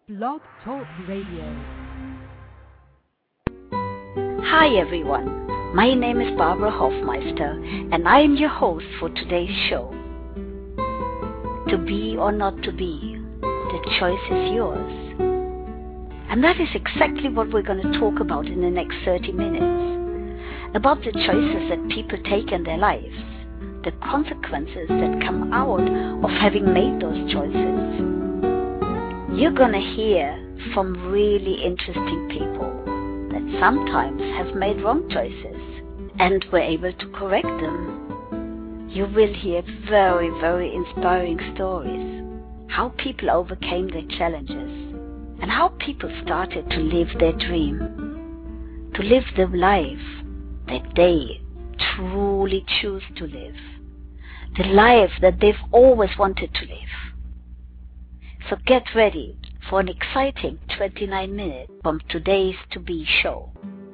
Blog Talk Radio. Hi everyone, my name is Barbara Hofmeister and I am your host for today's show. To be or not to be, the choice is yours. And that is exactly what we're going to talk about in the next 30 minutes. About the choices that people take in their lives, the consequences that come out of having made those choices. You're going to hear from really interesting people that sometimes have made wrong choices and were able to correct them. You will hear very, very inspiring stories, how people overcame their challenges and how people started to live their dream, to live the life that they truly choose to live, the life that they've always wanted to live. So get ready for an exciting 29 minutes from today's To Be show.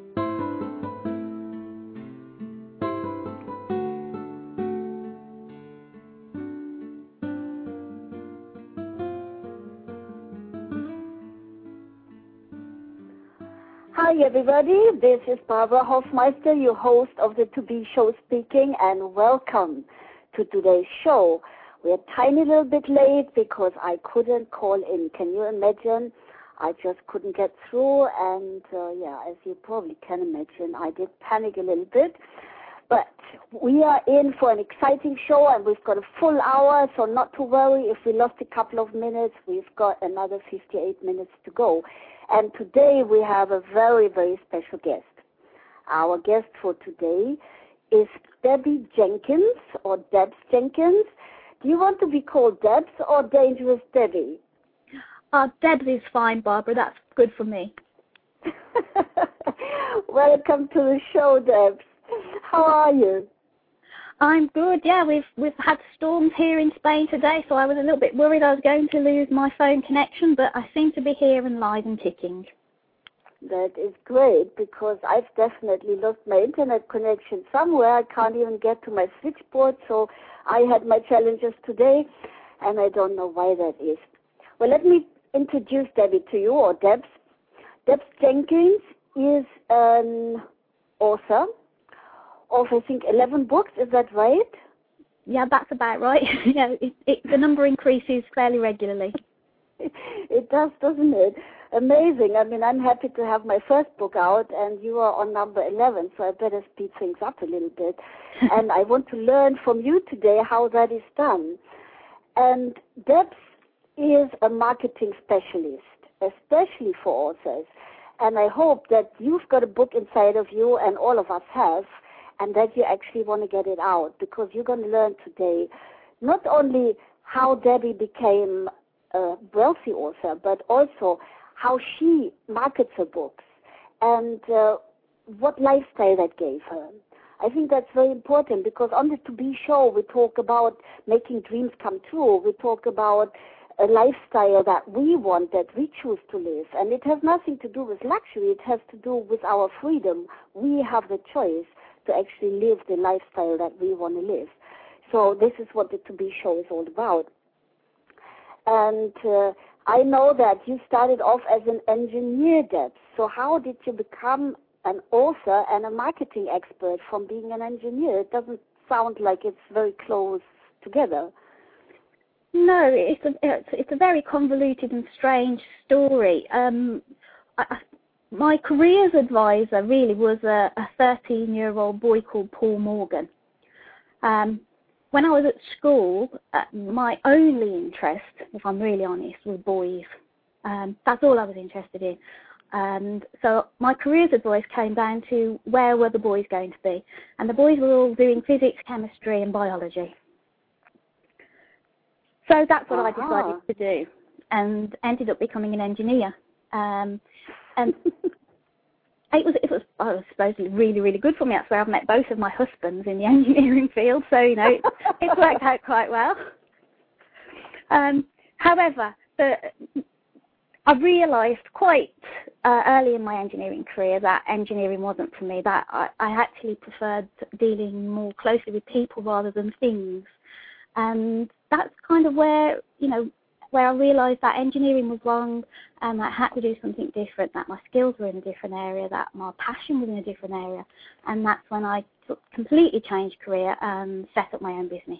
Hi everybody, this is Barbara Hofmeister, your host of the To Be show speaking, and welcome to today's show. We're a tiny little bit late because I couldn't call in. Can you imagine? I just couldn't get through, and as you probably can imagine, I did panic a little bit. But we are in for an exciting show, and we've got a full hour, so not to worry. If we lost a couple of minutes, we've got another 58 minutes to go. And today we have a very, very special guest. Our guest for today is Debbie Jenkins, or Debs Jenkins. Do you want to be called Debs or Dangerous Debbie? Debs is fine, Barbara. That's good for me. Welcome to the show, Debs. How are you? I'm good. Yeah, we've had storms here in Spain today, so I was a little bit worried I was going to lose my phone connection, but I seem to be here and live and ticking. That is great, because I've definitely lost my internet connection somewhere. I can't even get to my switchboard, so I had my challenges today, and I don't know why that is. Well, let me introduce Debbie to you, or Debs. Debs Jenkins is an author of, I think, 11 books. Is that right? Yeah, that's about right. Yeah, the number increases fairly regularly. It does, doesn't it? Amazing. I mean, I'm happy to have my first book out, and you are on number 11, so I better speed things up a little bit. And I want to learn from you today how that is done. And Debs is a marketing specialist, especially for authors. And I hope that you've got a book inside of you, and all of us have, and that you actually want to get it out, because you're going to learn today not only how Debbie became a wealthy author, but also how she markets her books and what lifestyle that gave her. I think that's very important, because on the To Be show we talk about making dreams come true. We talk about a lifestyle that we want, that we choose to live. And it has nothing to do with luxury. It has to do with our freedom. We have the choice to actually live the lifestyle that we want to live. So this is what the To Be show is all about. And I know that you started off as an engineer, Debs. So how did you become an author and a marketing expert from being an engineer? It doesn't sound like it's very close together. No, it's a very convoluted and strange story. My careers advisor really was a 13-year-old boy called Paul Morgan. When I was at school, my only interest, if I'm really honest, was boys. That's all I was interested in. And so my careers advice came down to where were the boys going to be. And the boys were all doing physics, chemistry, and biology. So that's what I decided to do, and ended up becoming an engineer. And it was supposedly really, really good for me. That's where I've met both of my husbands in the engineering field, so, it's worked out quite well. However, I realised quite early in my engineering career that engineering wasn't for me, that I actually preferred dealing more closely with people rather than things. And that's kind of where, where I realised that engineering was wrong and I had to do something different, that my skills were in a different area, that my passion was in a different area. And that's when I completely changed career and set up my own business.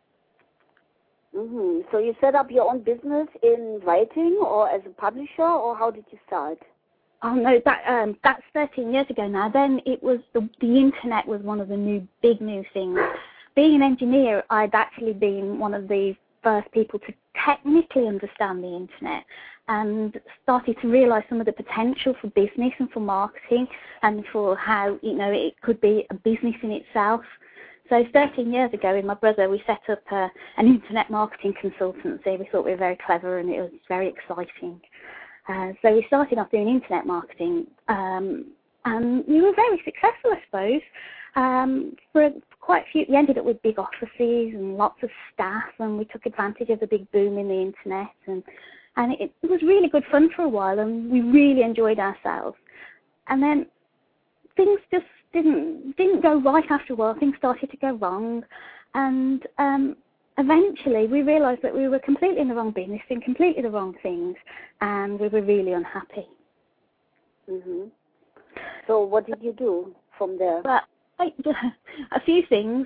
So you set up your own business in writing or as a publisher, or how did you start? Oh no, that's 13 years ago now. Then it was the internet was one of the big new things. Being an engineer, I'd actually been one of the first people to technically understand the internet and started to realise some of the potential for business and for marketing and for how, it could be a business in itself. So 13 years ago, with my brother, we set up an internet marketing consultancy. We thought we were very clever and it was very exciting. So we started off doing internet marketing, and we were very successful, I suppose. For quite a few, we ended up with big offices and lots of staff, and we took advantage of the big boom in the internet, and it was really good fun for a while, and we really enjoyed ourselves. And then things just didn't go right after a while. Things started to go wrong, and eventually we realised that we were completely in the wrong business, doing completely the wrong things, and we were really unhappy. So what did you do from there? Well, a few things.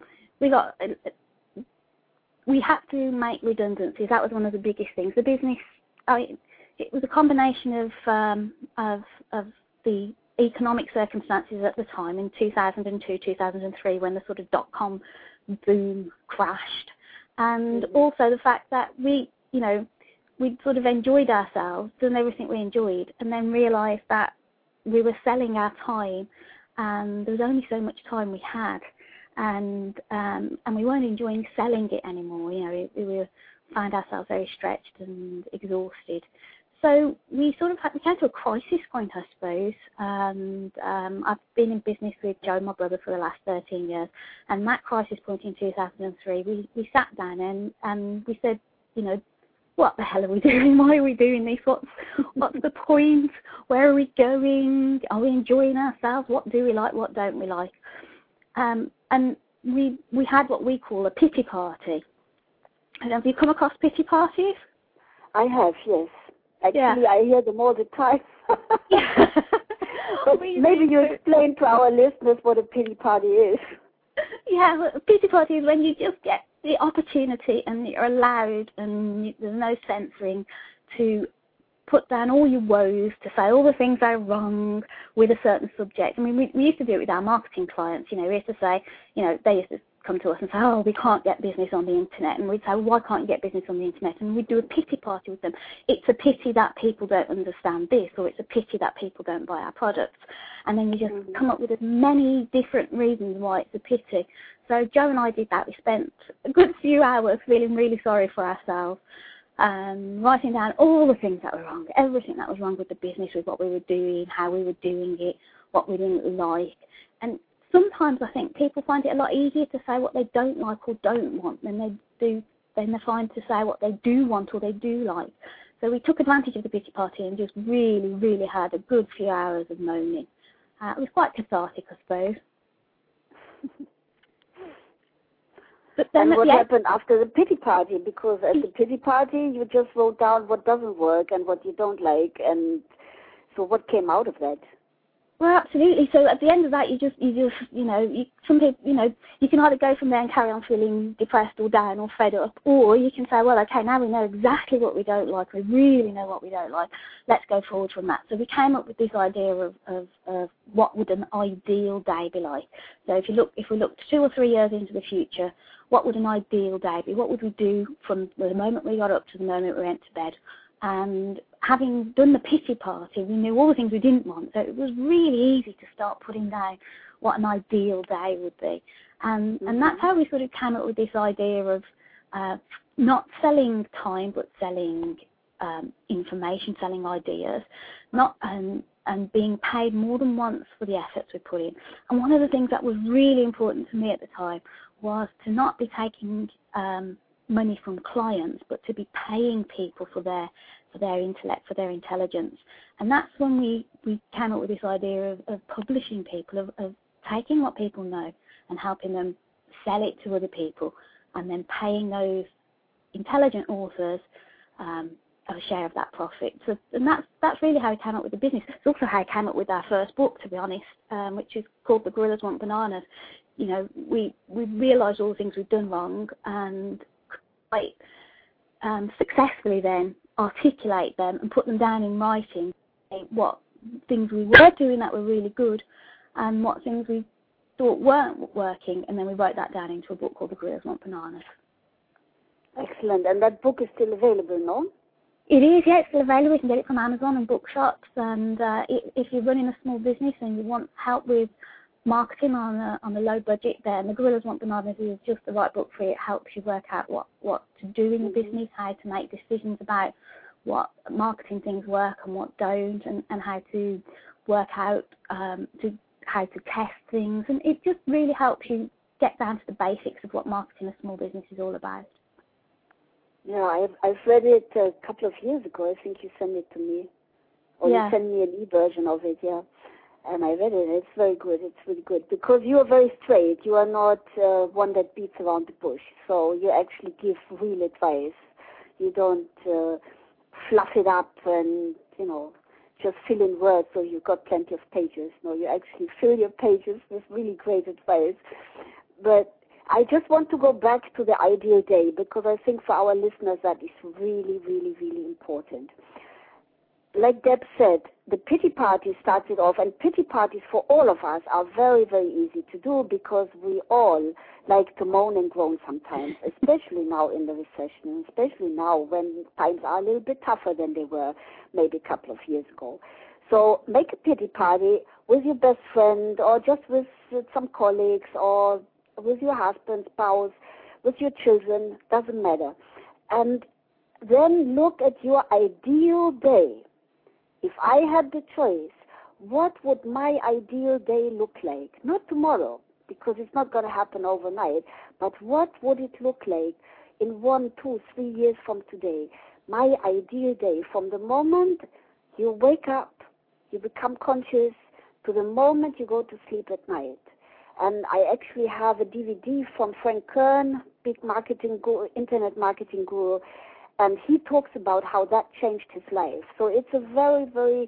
We had to make redundancies. That was one of the biggest things. The business, it was a combination of the economic circumstances at the time in 2002, 2003, when the sort of dot-com boom crashed, and also the fact that we'd sort of enjoyed ourselves, done everything we enjoyed, and then realised that we were selling our time, and there was only so much time we had, and we weren't enjoying selling it anymore. We found ourselves very stretched and exhausted. So we came to a crisis point, I suppose, and I've been in business with Joe, my brother, for the last 13 years, and that crisis point in 2003, we sat down and we said, what the hell are we doing? Why are we doing this? What's the point? Where are we going? Are we enjoying ourselves? What do we like? What don't we like? And we had what we call a pity party. And have you come across pity parties? I have, yes. Actually, I hear them all the time. But maybe you explain to our listeners what a pity party is. Yeah, well, a pity party is when you just get the opportunity and you're allowed, and there's no censoring, to put down all your woes, to say all the things that are wrong with a certain subject. I mean, we used to do it with our marketing clients. We used to say, they used to come to us and say, oh, we can't get business on the internet. And we'd say, why can't you get business on the internet? And we'd do a pity party with them. It's a pity that people don't understand this, or it's a pity that people don't buy our products. And then you just come up with as many different reasons why it's a pity. So Joe and I did that. We spent a good few hours feeling really sorry for ourselves, writing down all the things that were wrong, everything that was wrong with the business, with what we were doing, how we were doing it, what we didn't like. And sometimes I think people find it a lot easier to say what they don't like or don't want than they find to say what they do want or they do like. So we took advantage of the pity party and just really, really had a good few hours of moaning. It was quite cathartic, I suppose. But then and what happened after the pity party? Because at the pity party, you just wrote down what doesn't work and what you don't like, and so what came out of that? Well, absolutely. So at the end of that, some people, you can either go from there and carry on feeling depressed or down or fed up, or you can say, well, okay, now we know exactly what we don't like. We really know what we don't like. Let's go forward from that. So we came up with this idea of what would an ideal day be like. So if we looked 2 or 3 years into the future, what would an ideal day be? What would we do from the moment we got up to the moment we went to bed? And having done the pity party, we knew all the things we didn't want. So it was really easy to start putting down what an ideal day would be. And that's how we sort of came up with this idea of not selling time, but selling information, selling ideas, and being paid more than once for the efforts we put in. And one of the things that was really important to me at the time was to not be taking money from clients, but to be paying people for their intellect, for their intelligence. And that's when we came up with this idea of publishing people, of taking what people know and helping them sell it to other people, and then paying those intelligent authors a share of that profit. So, and that's really how I came up with the business. It's also how I came up with our first book, to be honest, which is called The Gorillas Want Bananas. You know, we realised all the things we'd done wrong and quite successfully then articulate them and put them down in writing, what things we were doing that were really good and what things we thought weren't working, and then we wrote that down into a book called The Gorillas Want Bananas. Excellent. And that book is still available, no? It is, yeah, it's still available. You can get it from Amazon and bookshops. And if you're running a small business and you want help with marketing on a low budget, then The Gorillas Want Bananas is just the right book for you. It helps you work out what to do in the business, how to make decisions about what marketing things work and what don't, and how to work out how to test things. And it just really helps you get down to the basics of what marketing a small business is all about. Yeah, I've read it a couple of years ago. I think you sent it to me. Or you sent me an e-version of it, yeah. And I read it. It's very good. It's really good. Because you are very straight. You are not one that beats around the bush. So you actually give real advice. You don't fluff it up and, you know, just fill in words so you've got plenty of pages. No, you actually fill your pages with really great advice. But I just want to go back to the ideal day, because I think for our listeners that is really, really, really important. Like Deb said, the pity party started off, and pity parties for all of us are very, very easy to do because we all like to moan and groan sometimes, especially now in the recession, especially now when times are a little bit tougher than they were maybe a couple of years ago. So make a pity party with your best friend or just with some colleagues or with your husband, spouse, with your children, doesn't matter. And then look at your ideal day. If I had the choice, what would my ideal day look like? Not tomorrow, because it's not going to happen overnight, but what would it look like in 1, 2, 3 years from today? My ideal day, from the moment you wake up, you become conscious, to the moment you go to sleep at night. And I actually have a DVD from Frank Kern, big marketing guru, internet marketing guru, and he talks about how that changed his life. So it's a very, very,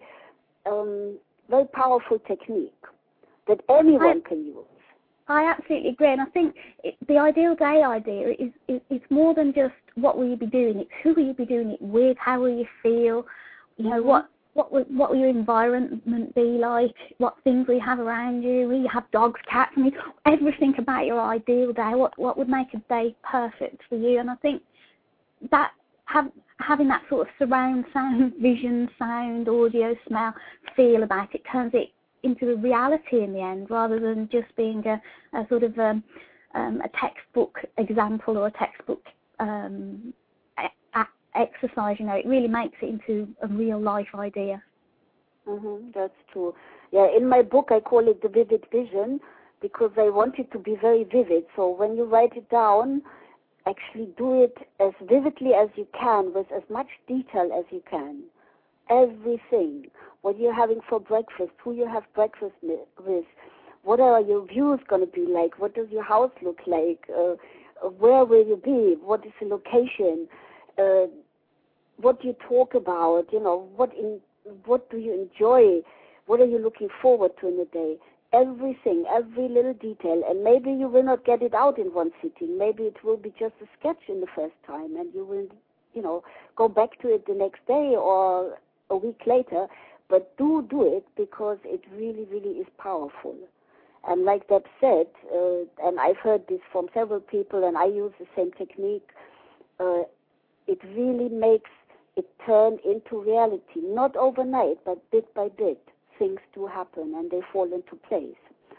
very powerful technique that anyone can use. I absolutely agree, and I think the ideal day idea is more than just what will you be doing. It's who will you be doing it with, how will you feel, you know, what will your environment be like, what things will you have around you, will you have dogs, cats, I mean, everything about your ideal day, what would make a day perfect for you. And I think that having that sort of surround sound, vision, sound, audio, smell, feel about it turns it into a reality in the end, rather than just being a sort of a textbook example or a textbook exercise. You know, it really makes it into a real life idea. That's true. Yeah, in my book I call it the vivid vision, because I want it to be very vivid. So when you write it down, actually do it as vividly as you can, with as much detail as you can. Everything. What you're having for breakfast, who you have breakfast with, what are your views going to be like, what does your house look like, where will you be, what is the location, what do you talk about, you know, what do you enjoy, what are you looking forward to in the day. Everything, every little detail, and maybe you will not get it out in one sitting. Maybe it will be just a sketch in the first time, and you will, you know, go back to it the next day or a week later. But do it, because it really, really is powerful. And like Deb said, and I've heard this from several people, and I use the same technique, it really makes it turn into reality. Not overnight, but bit by bit. Things do happen and they fall into place.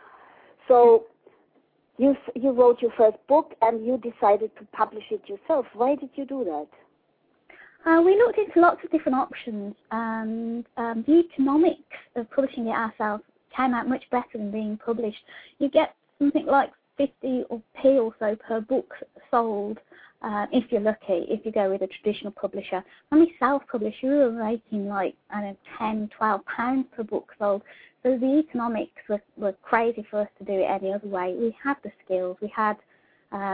So you wrote your first book and you decided to publish it yourself. Why did you do that? We looked into lots of different options, and the economics of publishing it ourselves came out much better than being published. You get something like 50p or so per book sold, if you're lucky, if you go with a traditional publisher. When we self-publish, we were making like, I don't know, £10, £12 per book sold. So the economics were crazy for us to do it any other way. We had the skills, we had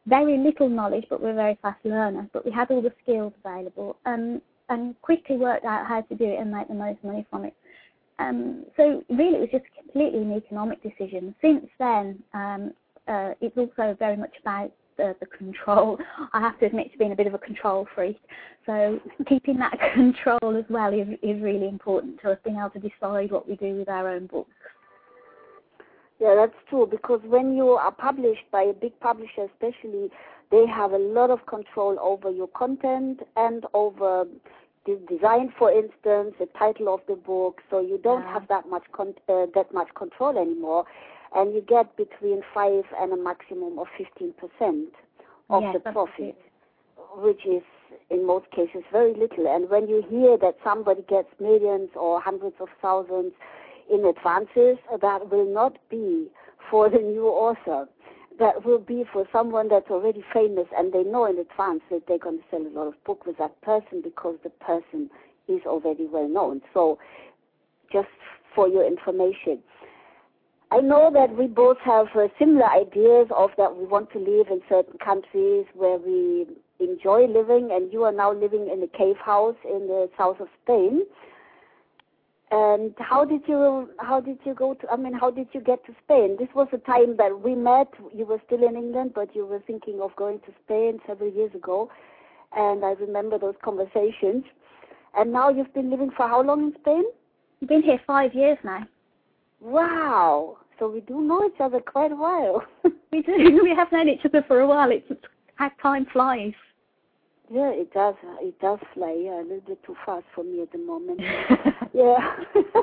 very little knowledge, but we're very fast learners. But we had all the skills available, and quickly worked out how to do it and make the most money from it. So really, it was just completely an economic decision. Since then, it's also very much about the control. I have to admit to being a bit of a control freak. So keeping that control as well is really important to us, being able to decide what we do with our own books. Yeah, that's true, because when you are published by a big publisher especially, they have a lot of control over your content and over the design, for instance, the title of the book, so you don't have that much control anymore, and you get between 5 and a maximum of 15% of the profit, which is in most cases very little. And when you hear that somebody gets millions or hundreds of thousands in advances, that will not be for the new author. That will be for someone that's already famous, and they know in advance that they're going to sell a lot of books with that person because the person is already well known. So just for your information. I know that we both have similar ideas of that we want to live in certain countries where we enjoy living, and you are now living in a cave house in the south of Spain. And how did you get to Spain? This was the time that we met. You were still in England, but you were thinking of going to Spain several years ago. And I remember those conversations. And now you've been living for how long in Spain? I've been here 5 years now. Wow. So we do know each other quite a while. We do. We have known each other for a while. It's how time flies. Yeah, it does. It does fly. Yeah, a little bit too fast for me at the moment. Yeah.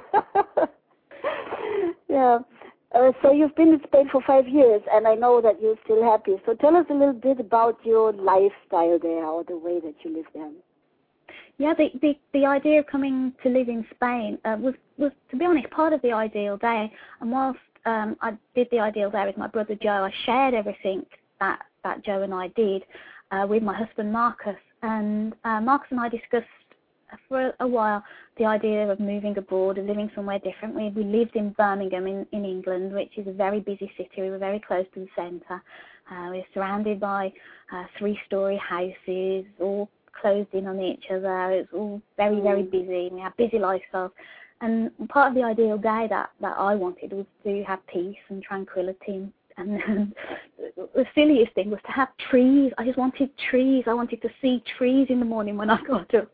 Yeah. So you've been in Spain for 5 years, and I know that you're still happy. So tell us a little bit about your lifestyle there, or the way that you live there. Yeah, the idea of coming to live in Spain was, to be honest, part of the Ideal Day. And whilst I did the Ideal Day with my brother Joe, I shared everything that Joe and I did with my husband Marcus. And Marcus and I discussed for a while the idea of moving abroad and living somewhere different. We lived in Birmingham in England, which is a very busy city. We were very close to the centre. We were surrounded by 3-story houses, all closed in on each other. It was all very, very busy. We had busy lifestyles. And part of the Ideal Day that I wanted was to have peace and tranquility. And the silliest thing was to have trees. I just wanted trees. I wanted to see trees in the morning when I got up.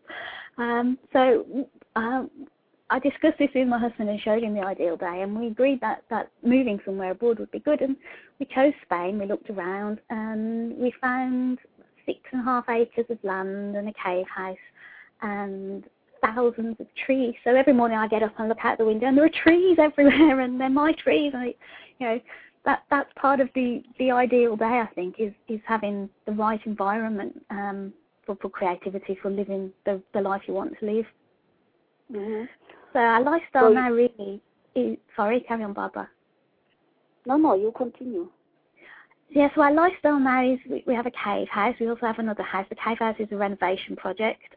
So I discussed this with my husband and showed him the Ideal Day, and we agreed that moving somewhere abroad would be good. And we chose Spain. We looked around, and we found 6.5 acres of land and a cave house and thousands of trees. So every morning I get up and look out the window, and there are trees everywhere, and they're my trees. And that's part of the Ideal Day, I think, is having the right environment for creativity, for living the life you want to live. Mm-hmm. So our lifestyle now really is... Sorry, carry on, Barbara. No, you continue. Yeah, so our lifestyle now is we have a cave house. We also have another house. The cave house is a renovation project.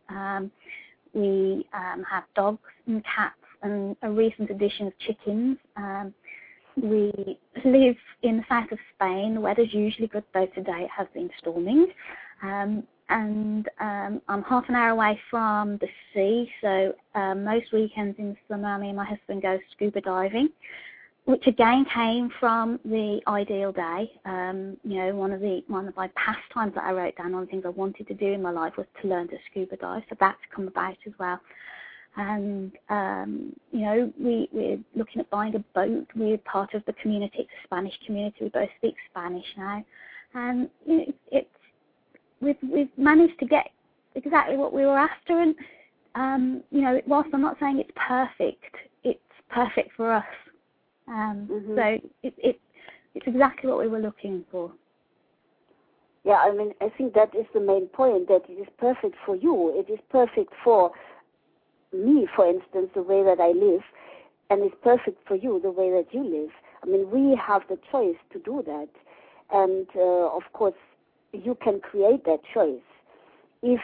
We have dogs and cats and a recent addition of chickens. We live in the south of Spain. The weather's usually good, though today it has been storming. And I'm half an hour away from the sea, so most weekends in the summer, me and my husband go scuba diving, which again came from the Ideal Day. One of my pastimes that I wrote down, one of the things I wanted to do in my life was to learn to scuba dive, so that's come about as well. And, we're looking at buying a boat. We're part of the community. It's a Spanish community. We both speak Spanish now. And we've managed to get exactly what we were after. And, whilst I'm not saying it's perfect for us. So it's exactly what we were looking for. Yeah, I think that is the main point, that it is perfect for you. It is perfect for me, for instance, the way that I live, and it's perfect for you, the way that you live. We have the choice to do that. And, of course, you can create that choice. If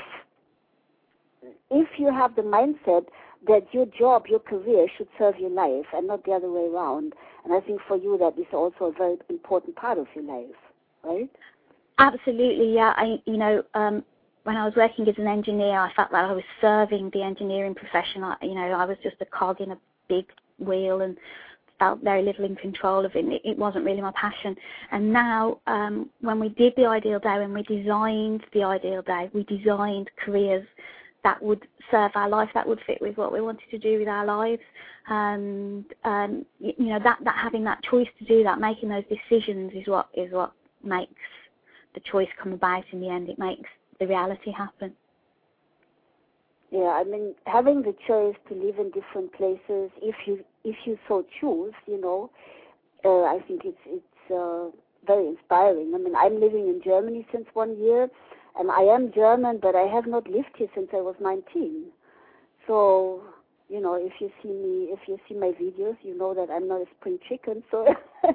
you have the mindset that your job, your career should serve your life and not the other way around. And I think for you that is also a very important part of your life, right? Absolutely, yeah. When I was working as an engineer, I felt like I was serving the engineering profession. I was just a cog in a big wheel and felt very little in control of it. It wasn't really my passion. And now, when we did the Ideal Day, when we designed the Ideal Day, we designed careers that would serve our life, that would fit with what we wanted to do with our lives. And that having that choice to do that, making those decisions is what makes the choice come about in the end. It makes the reality happen. Yeah, I mean, having the choice to live in different places, if you so choose, I think it's very inspiring. I mean, I'm living in Germany since 1 year, and I am German, but I have not lived here since I was 19. So, if you see my videos, you know that I'm not a spring chicken. So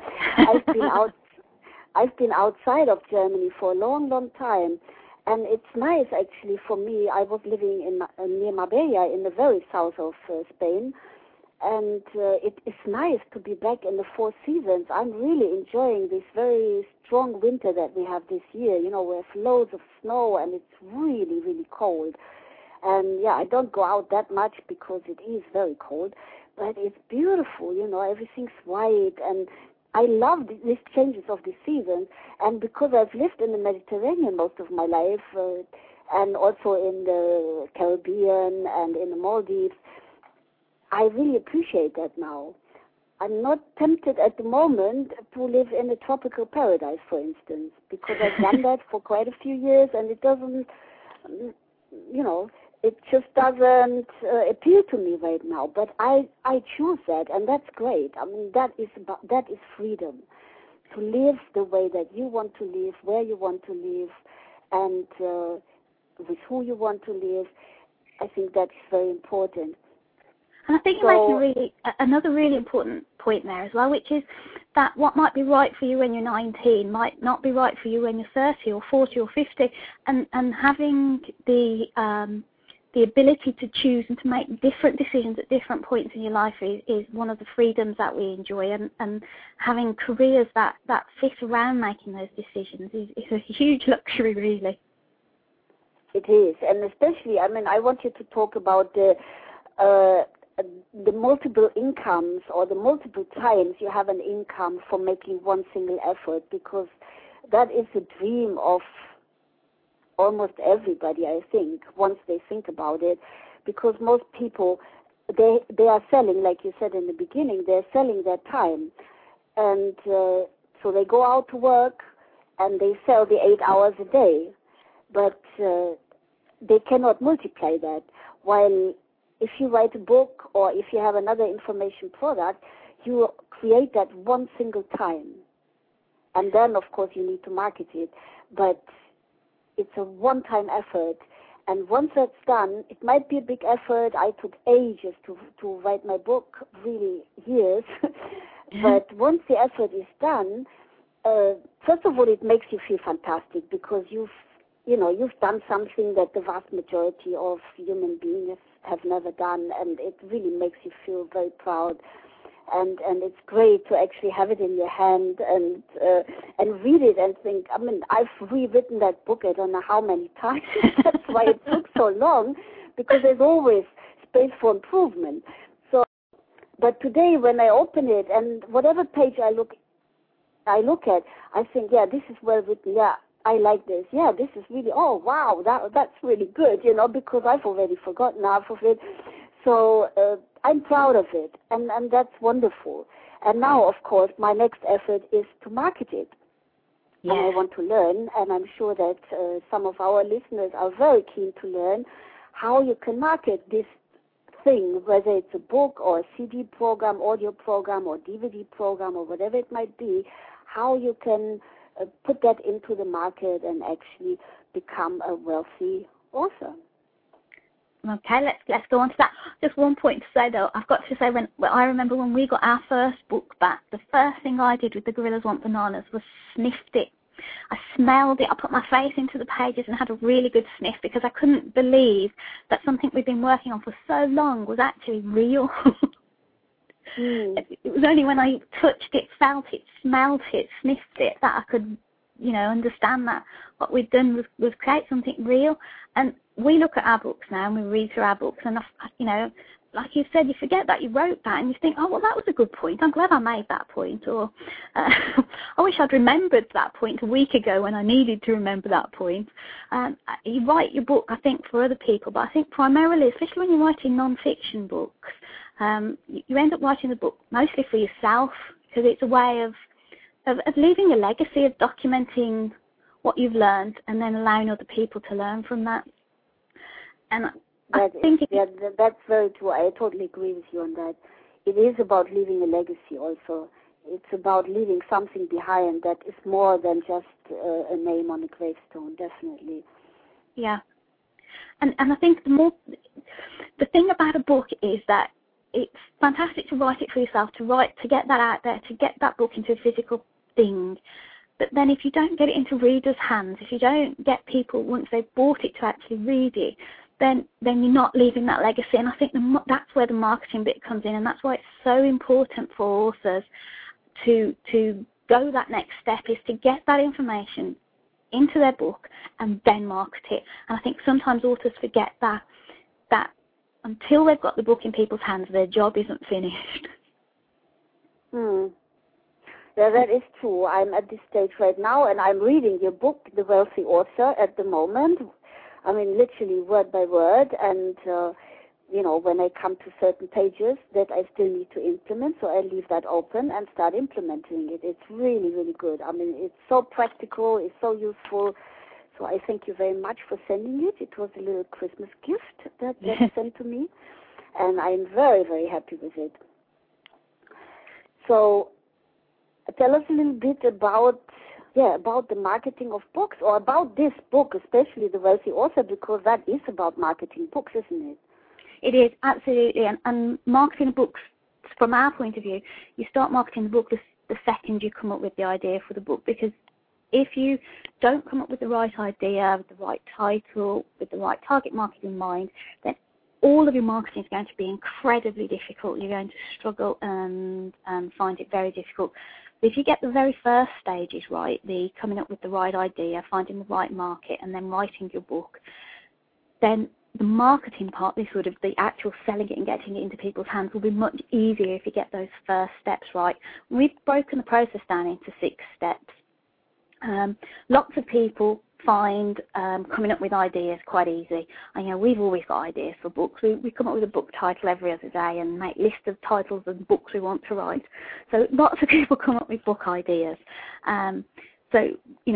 I've been outside of Germany for a long, long time. And it's nice, actually, for me. I was living near Marbella in the very south of Spain. And it is nice to be back in the four seasons. I'm really enjoying this very strong winter that we have this year. We have loads of snow, and it's really, really cold. And, I don't go out that much because it is very cold. But it's beautiful, everything's white. And I love these changes of the seasons, and because I've lived in the Mediterranean most of my life, and also in the Caribbean and in the Maldives, I really appreciate that now. I'm not tempted at the moment to live in a tropical paradise, for instance, because I've done that for quite a few years, and it doesn't, it just doesn't appeal to me right now. But I choose that, and that's great. I mean, that is freedom, to live the way that you want to live, where you want to live, and with who you want to live. I think that's very important. And I think you're making another really important point there as well, which is that what might be right for you when you're 19 might not be right for you when you're 30 or 40 or 50, and having the ability to choose and to make different decisions at different points in your life is one of the freedoms that we enjoy, and having careers that fit around making those decisions is a huge luxury, really. It is, and especially, I mean, I want you to talk about the multiple incomes, or the multiple times you have an income for making one single effort, because that is a dream of almost everybody, I think, once they think about it, because most people, they are selling, like you said in the beginning, they're selling their time, and so they go out to work and they sell the 8 hours a day, but they cannot multiply that. While if you write a book, or if you have another information product, you create that one single time, and then of course you need to market it, but it's a one-time effort, and once that's done, it might be a big effort. I took ages to write my book, really years, but once the effort is done, first of all, it makes you feel fantastic, because you've done something that the vast majority of human beings have never done, and it really makes you feel very proud. And it's great to actually have it in your hand and read it and think. I mean, I've rewritten that book I don't know how many times. That's why it took so long, because there's always space for improvement. So, but today when I open it, and whatever page I look at, I think, yeah, this is well written. Yeah, I like this. Yeah, this is really. Oh wow, that's really good. Because I've already forgotten half of it. So I'm proud of it, and that's wonderful. And now, of course, my next effort is to market it. Yes. And I want to learn, and I'm sure that some of our listeners are very keen to learn how you can market this thing, whether it's a book or a CD program, audio program, or DVD program, or whatever it might be, how you can put that into the market and actually become a wealthy author. Okay, let's go on to that. Just one point to say, though. I've got to say, when I remember when we got our first book back, the first thing I did with The Gorillas Want Bananas was sniffed it. I smelled it. I put my face into the pages and had a really good sniff, because I couldn't believe that something we'd been working on for so long was actually real. It was only when I touched it, felt it, smelled it, sniffed it, that I could understand that what we've done was create something real. And we look at our books now and we read through our books, and like you said, you forget that you wrote that, and you think, oh, well, that was a good point. I'm glad I made that point. Or I wish I'd remembered that point a week ago when I needed to remember that point. You write your book, I think, for other people, but I think primarily, especially when you're writing non-fiction books, you end up writing the book mostly for yourself, because it's a way of leaving a legacy, of documenting what you've learned and then allowing other people to learn from that. And that's very true. I totally agree with you on that. It is about leaving a legacy also. It's about leaving something behind that is more than just a name on a gravestone, definitely. Yeah. And I think the thing about a book is that it's fantastic to write it for yourself, to get that out there, to get that book into a physical thing. But then if you don't get it into readers' hands, if you don't get people, once they've bought it, to actually read it, then you're not leaving that legacy. And I think that's where the marketing bit comes in, and that's why it's so important for authors to go that next step, is to get that information into their book and then market it. And I think sometimes authors forget that until they've got the book in people's hands, their job isn't finished. Yeah, that is true. I'm at this stage right now, and I'm reading your book, The Wealthy Author, at the moment. I mean, literally word by word, and, when I come to certain pages that I still need to implement, so I leave that open and start implementing it. It's really, really good. I mean, it's so practical, it's so useful. So I thank you very much for sending it. It was a little Christmas gift that you sent to me, and I'm very, very happy with it. So tell us a little bit about the marketing of books, or about this book, especially The Wealthy Author, because that is about marketing books, isn't it? It is, absolutely. And marketing books, from our point of view, you start marketing the book the second you come up with the idea for the book, because if you don't come up with the right idea, with the right title, with the right target market in mind, then all of your marketing is going to be incredibly difficult. You're going to struggle and find it very difficult. But if you get the very first stages right, the coming up with the right idea, finding the right market, and then writing your book, then the marketing part, the actual selling it and getting it into people's hands, will be much easier if you get those first steps right. We've broken the process down into 6 steps. Lots of people find coming up with ideas quite easy. We've always got ideas for books. We come up with a book title every other day and make lists of titles and books we want to write. So lots of people come up with book ideas. That's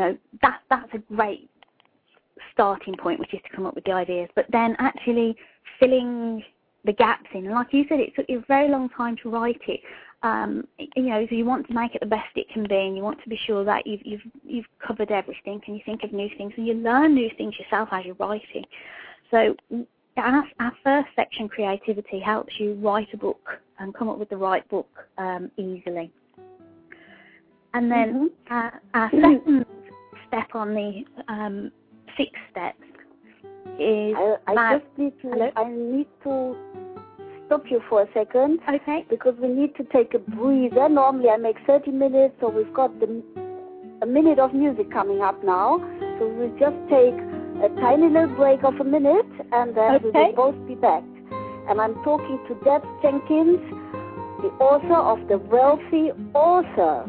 a great starting point, which is to come up with the ideas. But then actually filling the gaps in. And like you said, it took you a very long time to write it. So you want to make it the best it can be, and you want to be sure that you've covered everything, and you think of new things, and you learn new things yourself as you're writing. So our first section, creativity, helps you write a book and come up with the right book easily. And then our second step on the 6 steps is I need to stop you for a second. Okay. Because we need to take a breather. Normally I make 30 minutes, so we've got a minute of music coming up now. So we'll just take a tiny little break of a minute, and then we will both be back. And I'm talking to Deb Jenkins, the author of The Wealthy Author.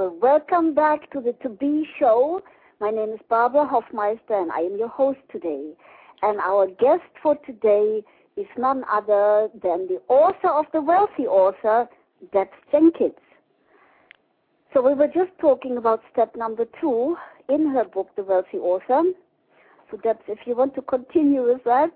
Well, welcome back to the To Be Show. My name is Barbara Hoffmeister, and I am your host today. And our guest for today is none other than the author of The Wealthy Author, Debs Jenkins. So we were just talking about step number 2 in her book, The Wealthy Author. So Debs, if you want to continue with that.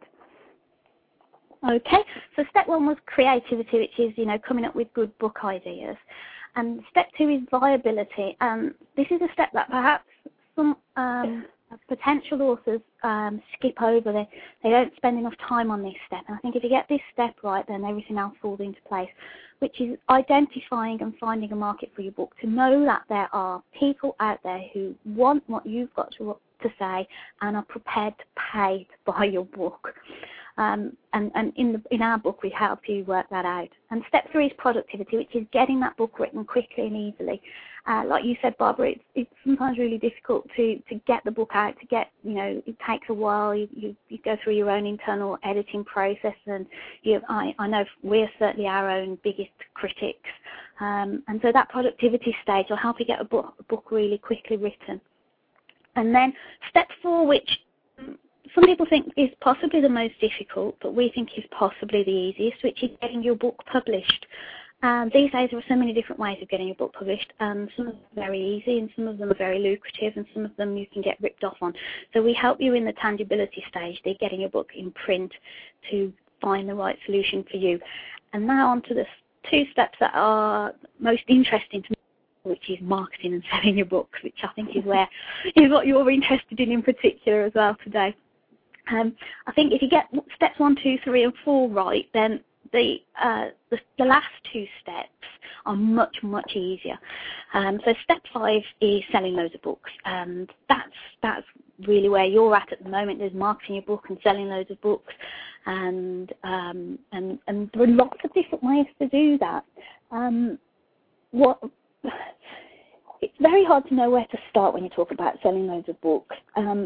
Okay, so step 1 was creativity, which is, coming up with good book ideas. And step 2 is viability. This is a step that perhaps some potential authors skip over. They don't spend enough time on this step. And I think if you get this step right, then everything else falls into place, which is identifying and finding a market for your book, to know that there are people out there who want what you've got to say and are prepared to pay to buy your book. And in our book, we help you work that out. And step 3 is productivity, which is getting that book written quickly and easily. Like you said, Barbara, it's sometimes really difficult to get the book out, to get, it takes a while. You go through your own internal editing process, and I know we're certainly our own biggest critics. And so that productivity stage will help you get a book really quickly written. And then step 4, which some people think is possibly the most difficult, but we think is possibly the easiest, which is getting your book published. These days there are so many different ways of getting your book published, and some of them are very easy, and some of them are very lucrative, and some of them you can get ripped off on. So we help you in the tangibility stage, the getting your book in print, to find the right solution for you. And now on to the 2 steps that are most interesting to me, which is marketing and selling your books, which I think is what you're interested in particular as well today. I think if you get steps 1, 2, 3, and 4 right, then the last 2 steps are much, much easier. So step 5 is selling loads of books, and that's really where you're at the moment. There's marketing your book and selling loads of books, and there are lots of different ways to do that. It's very hard to know where to start when you talk about selling loads of books.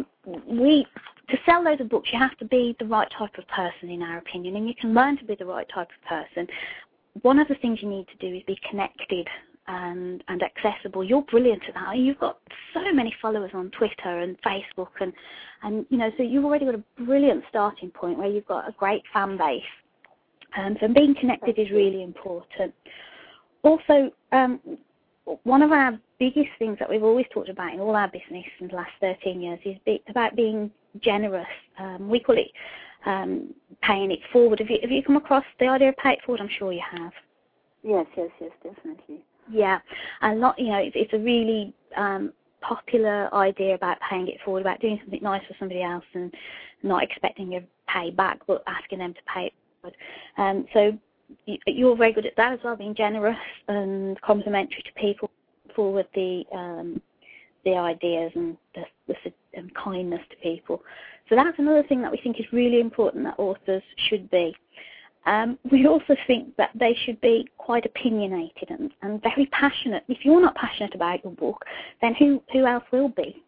To sell loads of books, you have to be the right type of person, in our opinion, and you can learn to be the right type of person. One of the things you need to do is be connected and accessible. You're brilliant at that. You've got so many followers on Twitter and Facebook, and so you've already got a brilliant starting point where you've got a great fan base. So being connected is really important. Also, one of our biggest things that we've always talked about in all our business in the last 13 years is about being generous. We call it paying it forward. Have you come across the idea of pay it forward? I'm sure you have. Yes, definitely. Yeah, and it's a really popular idea about paying it forward, about doing something nice for somebody else and not expecting your pay back, but asking them to pay it forward. So you're very good at that as well, being generous and complimentary to people, forward the ideas and the kindness to people. So that's another thing that we think is really important that authors should be. We also think that they should be quite opinionated and very passionate. If you're not passionate about your book, then who else will be?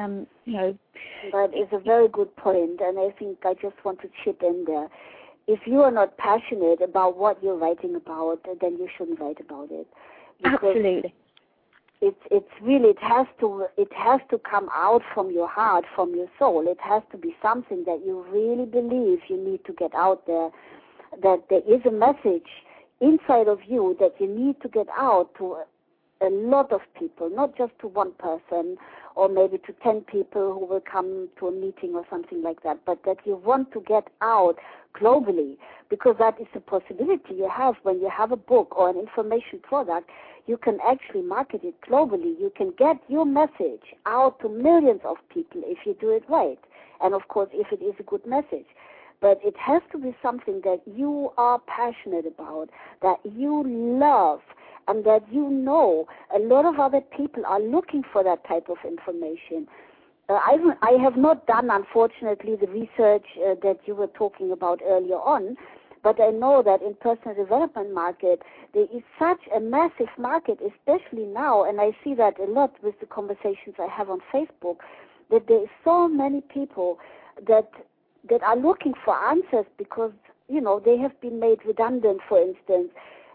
That is a very good point, and I think I just want to chip in there. If you are not passionate about what you're writing about, then you shouldn't write about it. Absolutely. It's really, it has to come out from your heart, from your soul. It has to be something that you really believe you need to get out there, that there is a message inside of you that you need to get out to a lot of people, not just to one person or maybe to 10 people who will come to a meeting or something like that, but that you want to get out globally, because that is a possibility you have when you have a book or an information product. You can actually market it globally. You can get your message out to millions of people if you do it right, and of course if it is a good message. But it has to be something that you are passionate about, that you love, and that you know a lot of other people are looking for that type of information. I have not done, unfortunately, the research that you were talking about earlier on, but I know that in personal development market, there is such a massive market, especially now, and I see that a lot with the conversations I have on Facebook, that there is so many people that are looking for answers because, they have been made redundant, for instance,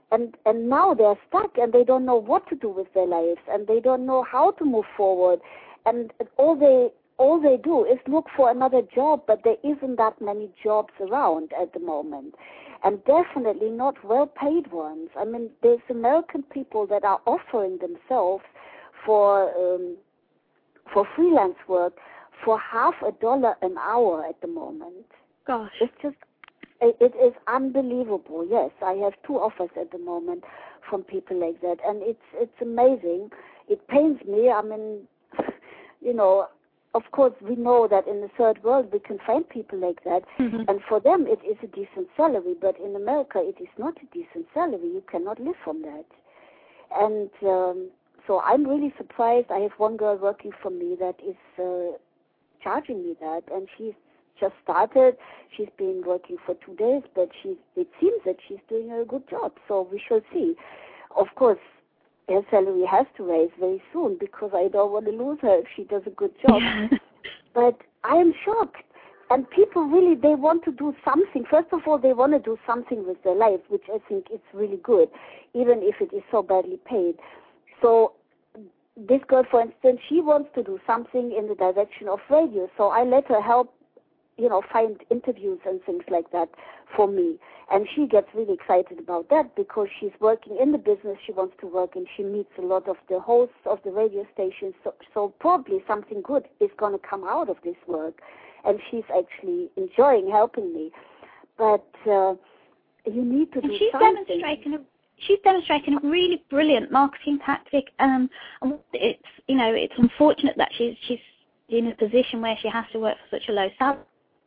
And now they're stuck and they don't know what to do with their lives and they don't know how to move forward. And all they do is look for another job, but there isn't that many jobs around at the moment. And definitely not well-paid ones. I mean, there's American people that are offering themselves for freelance work for $50 an hour at the moment. Gosh. It is unbelievable. Yes, I have 2 offers at the moment from people like that, and it's amazing. It pains me. I mean, you know, of course we know that in the third world we can find people like that, and for them it is a decent salary. But in America it is not a decent salary. You cannot live from that, and so I'm really surprised. I have one girl working for me that is charging me that, and she's just started. She's been working for 2 days, but it seems that she's doing a good job. So we shall see. Of course, her salary has to raise very soon because I don't want to lose her if she does a good job. But I am shocked. And people really, they want to do something. First of all, they want to do something with their life, which I think is really good, even if it is so badly paid. So this girl, for instance, she wants to do something in the direction of radio. So I let her help, find interviews and things like that for me. And she gets really excited about that because she's working in the business she wants to work in. She meets a lot of the hosts of the radio stations. So probably something good is going to come out of this work. And she's actually enjoying helping me. But you need to do something. She's demonstrating a really brilliant marketing tactic. And it's unfortunate that she's in a position where she has to work for such a low salary.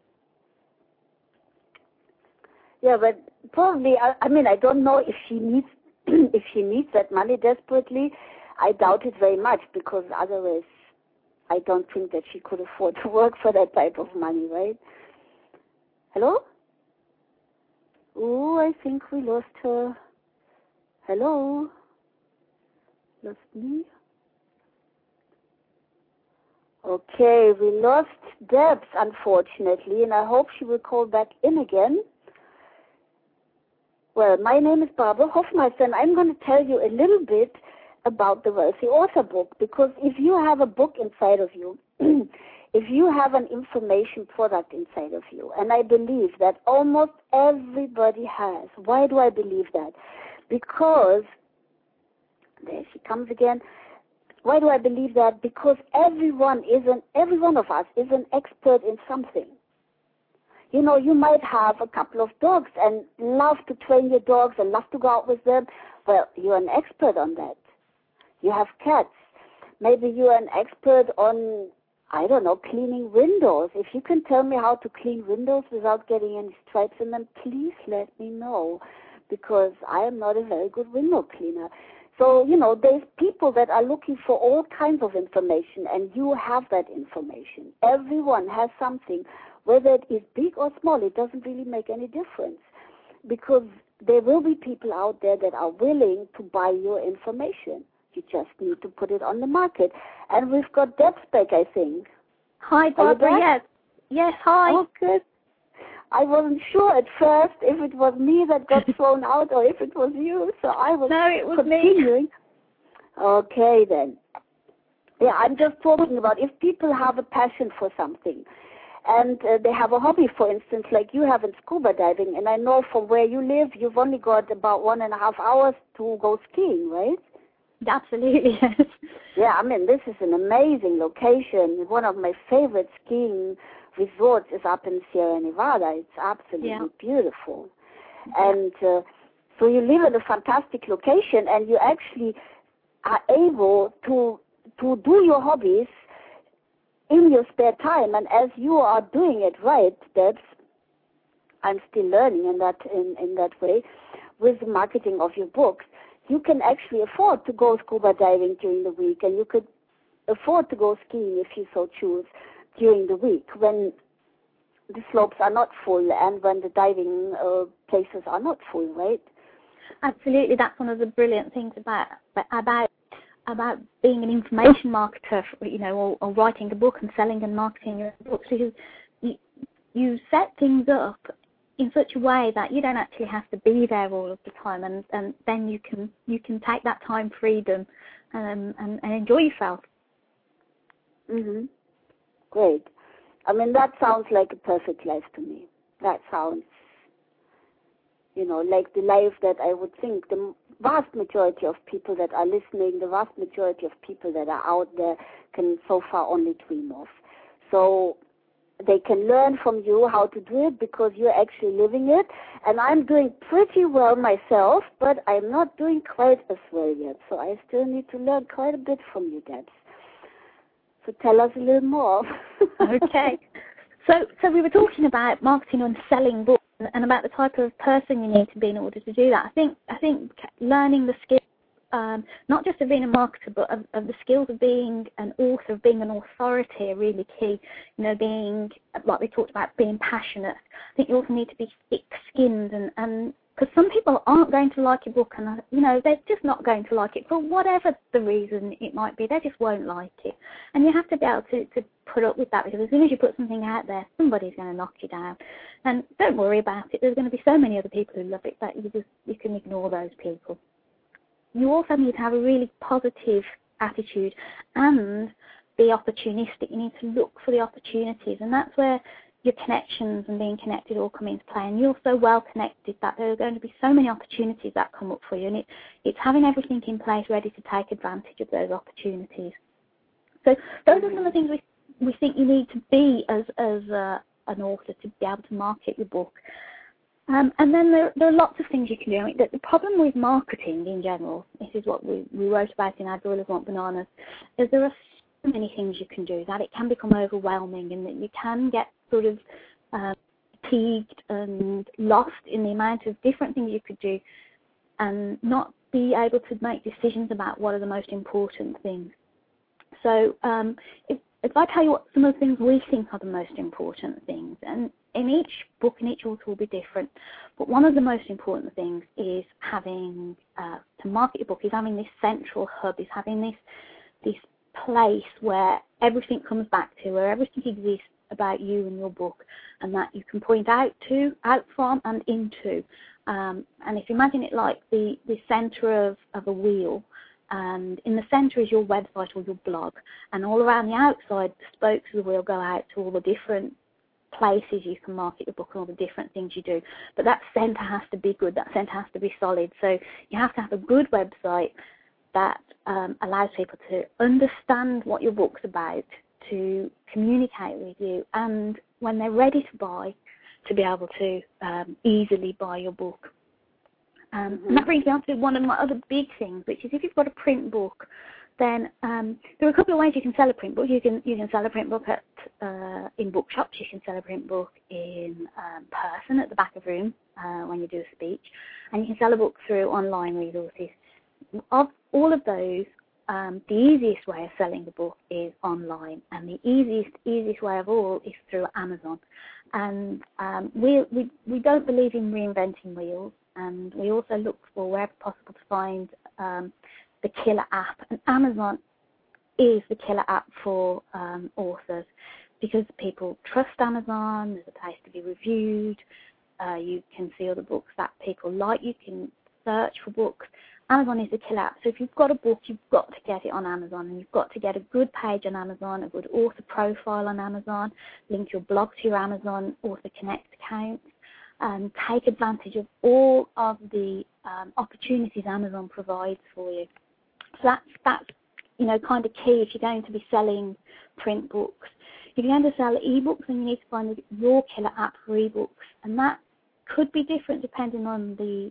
Yeah, but probably, I don't know if she needs if she needs that money desperately. I doubt it very much because otherwise I don't think that she could afford to work for that type of money, right? Hello? Oh, I think we lost her. Hello? Lost me? Okay, we lost Debs, unfortunately, and I hope she will call back in again. Well, my name is Barbara Hofmeister, and I'm going to tell you a little bit about the Wealthy Author book, because if you have a book inside of you, if you have an information product inside of you, and I believe that almost everybody has. Why do I believe that? Because, there she comes again. Why do I believe that? Because every one of us is an expert in something. You might have a couple of dogs and love to train your dogs and love to go out with them. Well, you're an expert on that. You have cats. Maybe you're an expert on, cleaning windows. If you can tell me how to clean windows without getting any stripes in them, please let me know, because I am not a very good window cleaner. So, there's people that are looking for all kinds of information, and you have that information. Everyone has something. Whether it is big or small, it doesn't really make any difference, because there will be people out there that are willing to buy your information. You just need to put it on the market. And we've got Debs back, I think. Hi, Barbara. Yes, hi. Oh, good. I wasn't sure at first if it was me that got thrown out or if it was you, so I was continuing. Me. Okay, then. Yeah, I'm just talking about if people have a passion for something, and they have a hobby, for instance, like you have in scuba diving, and I know from where you live, you've only got about 1.5 hours to go skiing, right? Absolutely, yes. Yeah, this is an amazing location. One of my favorite skiing resorts is up in Sierra Nevada. It's absolutely beautiful. And so you live in a fantastic location, and you actually are able to do your hobbies in your spare time. And as you are doing it right, Debs, I'm still learning in that way, with the marketing of your books, you can actually afford to go scuba diving during the week, and you could afford to go skiing if you so choose during the week when the slopes are not full and when the diving places are not full, right? Absolutely, that's one of the brilliant things about being an information marketer, or writing a book and selling and marketing your books, because you set things up, in such a way that you don't actually have to be there all of the time, and then you can take that time freedom and enjoy yourself. Mhm. Great. I mean, that sounds like a perfect life to me. That sounds, like the life that I would think the vast majority of people that are listening, the vast majority of people that are out there can so far only dream of. So they can learn from you how to do it because you're actually living it. And I'm doing pretty well myself, but I'm not doing quite as well yet. So I still need to learn quite a bit from you, Debs. So tell us a little more. Okay. So we were talking about marketing and selling books and about the type of person you need to be in order to do that. I think learning the skills, not just of being a marketer, but of the skills of being an author, of being an authority are really key. Being, like we talked about, being passionate. I think you also need to be thick-skinned and because some people aren't going to like your book, and they're just not going to like it for whatever the reason it might be. They just won't like it, and you have to be able to put up with that, because as soon as you put something out there, somebody's going to knock you down. And don't worry about it. There's going to be so many other people who love it that you can ignore those people. You also need to have a really positive attitude and be opportunistic. You need to look for the opportunities, and that's where your connections and being connected all come into play. And you're so well connected that there are going to be so many opportunities that come up for you, and it's having everything in place ready to take advantage of those opportunities. So those are some of the things we think you need to be as an author to be able to market your book. And then there are lots of things you can do. I mean, the problem with marketing in general, this is what we wrote about in Our Gorillas Want Bananas, is there are so many things you can do that it can become overwhelming, and that you can get sort of fatigued and lost in the amount of different things you could do and not be able to make decisions about what are the most important things. So if I tell you what some of the things we think are the most important things, and in each book and each author will be different, but one of the most important things is having, to market your book, is having this central hub, is having this place where everything comes back to, where everything exists about you and your book, and that you can point out from and into. And if you imagine it like the centre of a wheel, and in the centre is your website or your blog, and all around the outside the spokes of the wheel go out to all the different places you can market your book and all the different things you do. But that centre has to be good, that centre has to be solid. So you have to have a good website that allows people to understand what your book's about, to communicate with you, and when they're ready to buy, to be able to easily buy your book. And that brings me on to one of my other big things, which is if you've got a print book, then there are a couple of ways you can sell a print book. You can sell a print book in bookshops. You can sell a print book in person at the back of room when you do a speech, and you can sell a book through online resources. Of all of those, the easiest way of selling the book is online, and the easiest way of all is through Amazon. And we don't believe in reinventing wheels, and we also look for, wherever possible, to find the killer app. And Amazon is the killer app for authors, because people trust Amazon. There's a place to be reviewed. You can see all the books that people like. You can search for books. Amazon is the killer app. So if you've got a book, you've got to get it on Amazon, and you've got to get a good page on Amazon, a good author profile on Amazon, link your blog to your Amazon Author Connect account, and take advantage of all of the opportunities Amazon provides for you. So that's kind of key if you're going to be selling print books. If you're going to sell ebooks, then you need to find your killer app for ebooks, and that could be different depending on the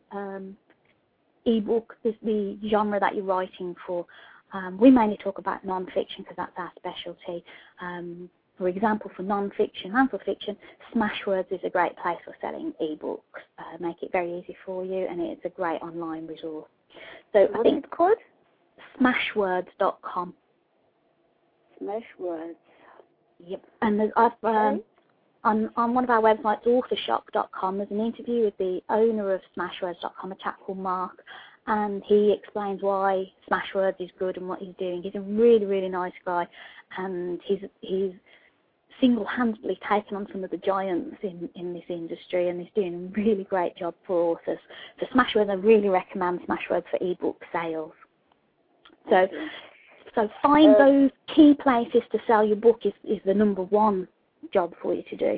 ebook, the genre that you're writing for. We mainly talk about non-fiction because that's our specialty. For example, for non-fiction and for fiction, Smashwords is a great place for selling ebooks. Make it very easy for you, and it's a great online resource. So what is it called? Smashwords.com. Smashwords. Yep. And there's on one of our websites, authorshop.com, there's an interview with the owner of Smashwords.com, a chap called Mark, and he explains why Smashwords is good and what he's doing. He's a really, really nice guy, and he's single-handedly taken on some of the giants in this industry, and is doing a really great job for authors. For Smashwords, I really recommend Smashwords for ebook sales. So find those key places to sell your book is the number one job for you to do.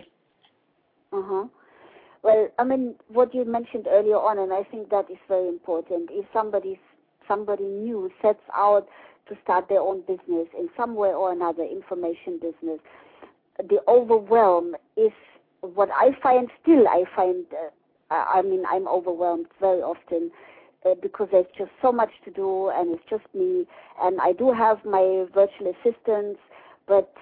Well, I mean, what you mentioned earlier on, and I think that is very important. If somebody new sets out to start their own business in some way or another, information business, the overwhelm is what I find. Still, I'm overwhelmed very often because there's just so much to do, and it's just me. And I do have my virtual assistants, but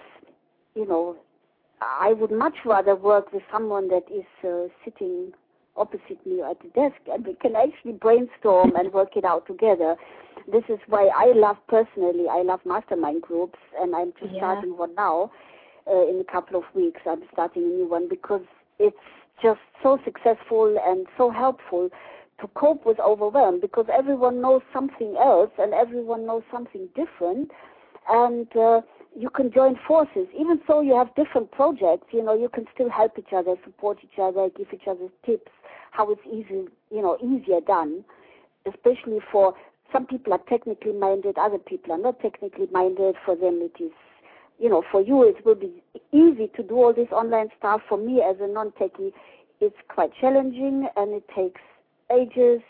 I would much rather work with someone that is sitting opposite me at the desk, and we can actually brainstorm and work it out together. This is why I love mastermind groups, and I'm just starting one now. In a couple of weeks, I'm starting a new one because it's just so successful and so helpful to cope with overwhelm, because everyone knows something else and everyone knows something different, and you can join forces. Even though you have different projects, you can still help each other, support each other, give each other tips how it's easier done, especially for some people are technically minded, other people are not technically minded. For them it is, for you it will be easy to do all this online stuff. For me as a non-techie, it's quite challenging and it takes ages.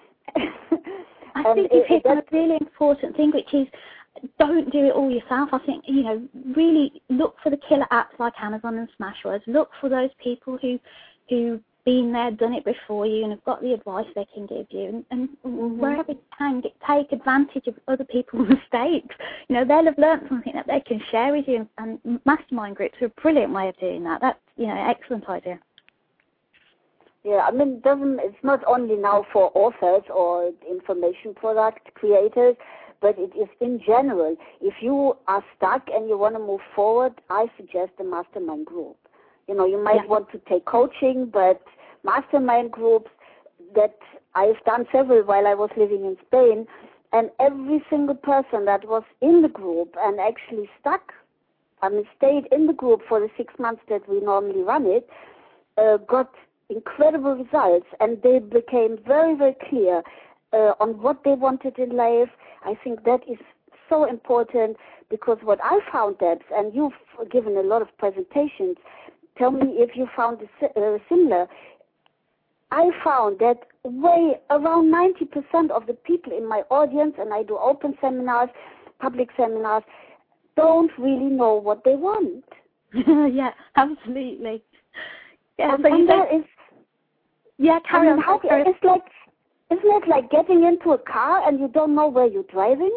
I think you hit on a really important thing, which is don't do it all yourself. I think, really look for the killer apps like Amazon and Smashwords. Look for those people who've been there, done it before you, and have got the advice they can give you. And wherever you can, take advantage of other people's mistakes. They'll have learned something that they can share with you. And mastermind groups are a brilliant way of doing that. That's, excellent idea. Yeah, I mean, it's not only now for authors or information product creators, but it is in general. If you are stuck and you want to move forward, I suggest a mastermind group. You might want to take coaching, but mastermind groups that I've done several while I was living in Spain, and every single person that was in the group and actually stayed in the group for the 6 months that we normally run it, got incredible results, and they became very, very clear on what they wanted in life. I think that is so important, because what I found, Debs, and you've given a lot of presentations, tell me if you found it similar. I found that around 90% of the people in my audience, and I do open seminars, public seminars, don't really know what they want. Yeah, absolutely. Yeah, and that is... Yeah, carry on. Isn't it like getting into a car and you don't know where you're driving?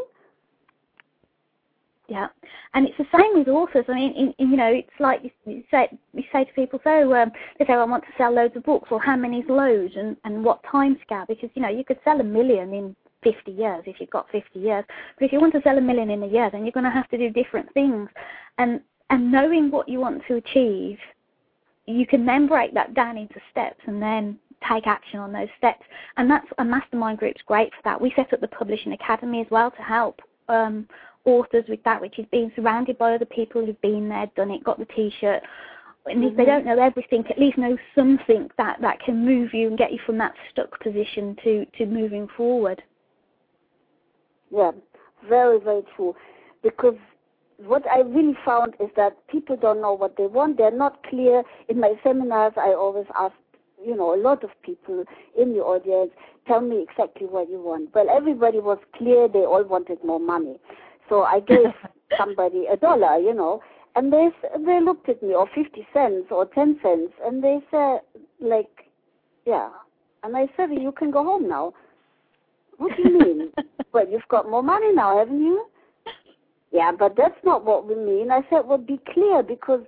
Yeah, and it's the same with authors. I mean, it's like you say to people, they say, I want to sell loads of books, or how many is loads, and what time scale, because, you could sell 1 million in 50 years if you've got 50 years. But if you want to sell 1 million in a year, then you're going to have to do different things. And knowing what you want to achieve, you can then break that down into steps and then take action on those steps. And that's a mastermind group's great for that. We set up the Publishing Academy as well to help authors with that, which is being surrounded by other people who've been there, done it, got the T-shirt. And if they don't know everything, at least know something that can move you and get you from that stuck position to moving forward. Yeah, very, very true. Because what I really found is that people don't know what they want. They're not clear. In my seminars, I always ask, a lot of people in the audience, tell me exactly what you want. Well, everybody was clear. They all wanted more money. So I gave somebody $1, and they looked at me, or 50 cents or 10 cents, and they said, yeah. And I said, you can go home now. What do you mean? Well, you've got more money now, haven't you? Yeah, but that's not what we mean. I said, well, be clear, because,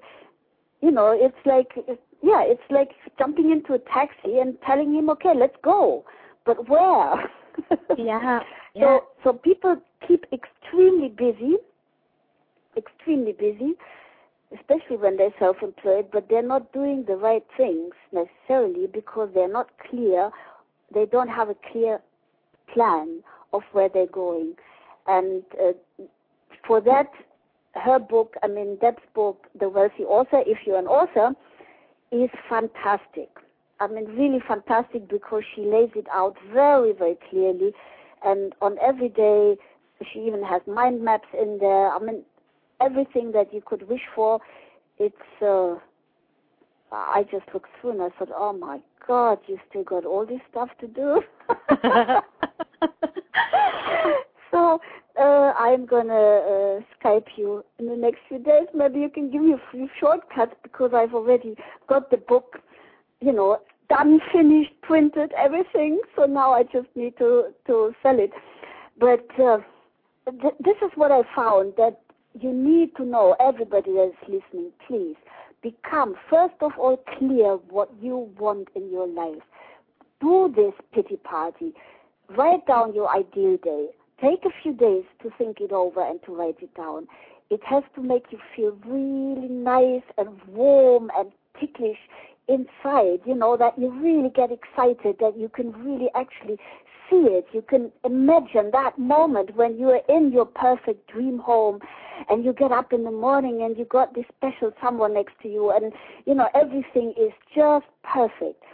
it's like jumping into a taxi and telling him, okay, let's go. But where? Yeah. So people keep extremely busy, especially when they're self-employed, but they're not doing the right things necessarily because they're not clear. They don't have a clear plan of where they're going. And for that, her book, Deb's book, The Wealthy Author, if you're an author, is fantastic. Really fantastic, because she lays it out very, very clearly. And on every day, she even has mind maps in there. Everything that you could wish for. It's, I just looked through and I thought, oh my God, you still got all this stuff to do. So I'm going to Skype you in the next few days. Maybe you can give me a few shortcuts, because I've already got the book, done, finished, printed, everything. So now I just need to sell it. But this is what I found, that you need to know, everybody that's listening, please, become, first of all, clear what you want in your life. Do this pity party. Write down your ideal day. Take a few days to think it over and to write it down. It has to make you feel really nice and warm and ticklish inside, that you really get excited, that you can really actually see it. You can imagine that moment when you are in your perfect dream home and you get up in the morning and you got this special someone next to you and, everything is just perfect.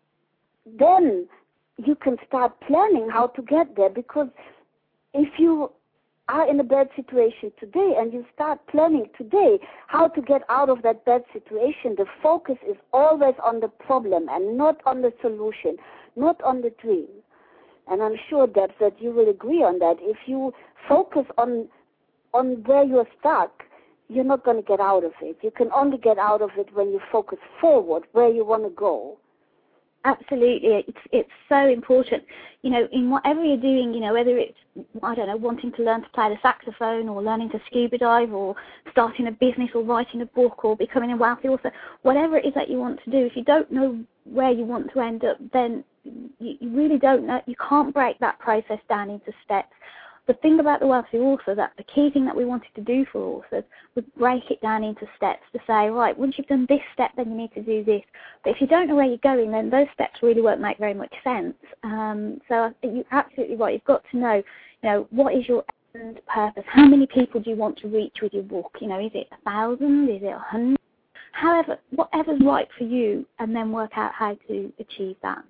Then you can start planning how to get there, because if you are in a bad situation today and you start planning today how to get out of that bad situation, the focus is always on the problem and not on the solution, not on the dream. And I'm sure, Deb, that you will agree on that. If you focus on where you're stuck, you're not going to get out of it. You can only get out of it when you focus forward, where you want to go. Absolutely, it's so important. In whatever you're doing, whether it's, wanting to learn to play the saxophone or learning to scuba dive or starting a business or writing a book or becoming a wealthy author, whatever it is that you want to do, if you don't know where you want to end up, then you really don't know. You can't break that process down into steps. The thing about the wealthy author, that the key thing that we wanted to do for authors was break it down into steps to say, right, once you've done this step, then you need to do this. But if you don't know where you're going, then those steps really won't make very much sense. So you're absolutely right. You've got to know, what is your end purpose? How many people do you want to reach with your book? Is it 1,000? Is it 100? However, whatever's right for you, and then work out how to achieve that.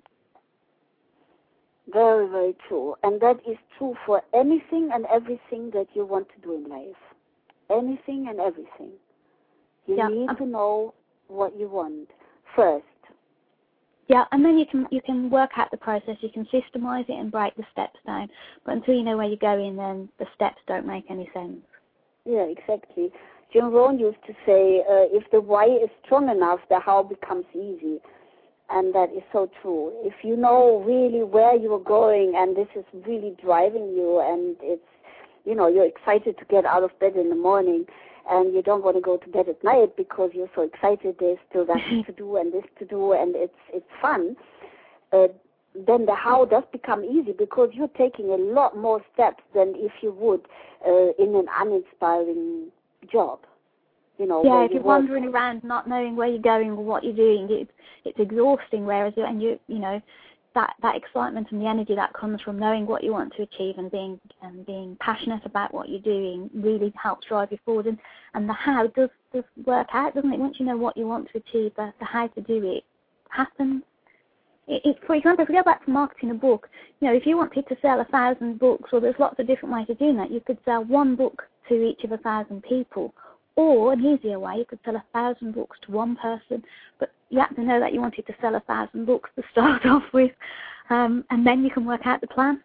Very, very true. And that is true for anything and everything that you want to do in life. Anything and everything. You need to know what you want first. Yeah, and then you can work out the process. You can systemize it and break the steps down. But until you know where you're going, then the steps don't make any sense. Yeah, exactly. Jim Rohn used to say, if the why is strong enough, the how becomes easy. And that is so true. If you know really where you are going and this is really driving you and it's, you're excited to get out of bed in the morning and you don't want to go to bed at night because you're so excited there's still that to do and this to do and it's fun, then the how does become easy because you're taking a lot more steps than if you would in an uninspiring job. If you're wandering around not knowing where you're going or what you're doing, it's exhausting. Whereas that excitement and the energy that comes from knowing what you want to achieve and being passionate about what you're doing really helps drive you forward. And the how does work out, doesn't it? Once you know what you want to achieve, the how to do it happens. For example, if we go back to marketing a book, if you wanted to sell 1,000 books, well, there's lots of different ways of doing that. You could sell one book to each of 1,000 people. Or an easier way, you could sell 1,000 books to one person, but you have to know that you wanted to sell 1,000 books to start off with, and then you can work out the plan.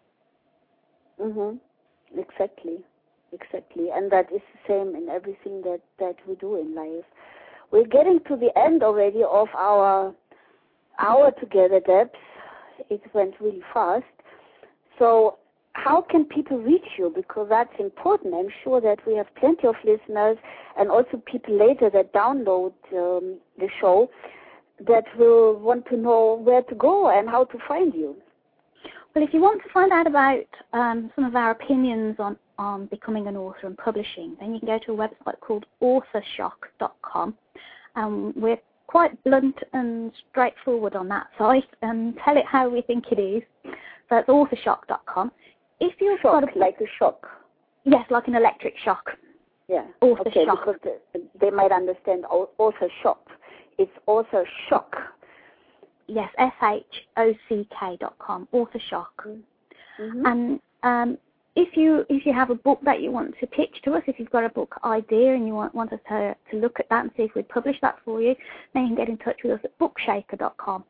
Exactly, and that is the same in everything that we do in life. We're getting to the end already of our hour together, Debs. It went really fast. So how can people reach you? Because that's important. I'm sure that we have plenty of listeners and also people later that download the show that will want to know where to go and how to find you. Well, if you want to find out about some of our opinions on becoming an author and publishing, then you can go to a website called authorshock.com. We're quite blunt and straightforward on that site and tell it how we think it is. So it's authorshock.com. If you've got like a shock. Yes, like an electric shock. Yeah. Author okay, Shock. because they might understand author shock. It's author shock. Yes, SHOCK.com, Author Shock. Mm-hmm. And if you have a book that you want to pitch to us, if you've got a book idea and you want us to look at that and see if we'd publish that for you, then you can get in touch with us at bookshaker.com,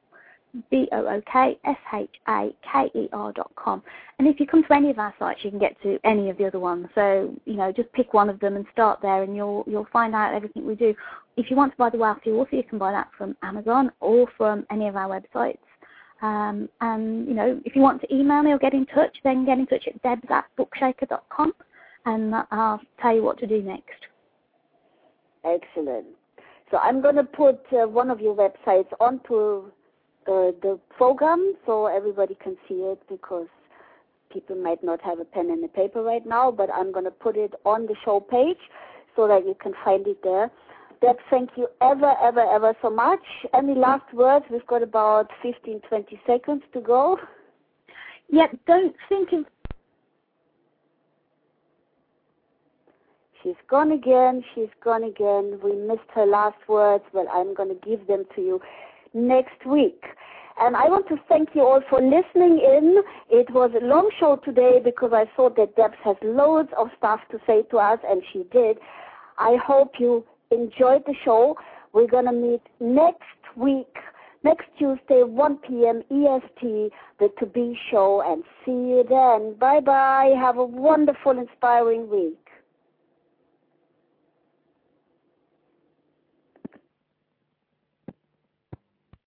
BOOKSHAKER.com. And if you come to any of our sites, you can get to any of the other ones. So, just pick one of them and start there, and you'll find out everything we do. If you want to buy The Wealthy Author, you can buy that from Amazon or from any of our websites. And, if you want to email me or get in touch, then get in touch at debs@bookshaker.com, and I'll tell you what to do next. Excellent. So I'm going to put one of your websites onto the program so everybody can see it, because people might not have a pen and a paper right now, but I'm going to put it on the show page so that you can find it there. Deb, thank you ever so much. Any last words? We've got about 15-20 seconds to go. Yeah, don't think of... She's gone again. We missed her last words. Well, I'm going to give them to you next week. And I want to thank you all for listening in. It was a long show today because I thought that Deb has loads of stuff to say to us, and she did. I hope you enjoyed the show. We're going to meet next week, next Tuesday, 1 p.m. EST, the To Be Show, and see you then. Bye-bye. Have a wonderful, inspiring week.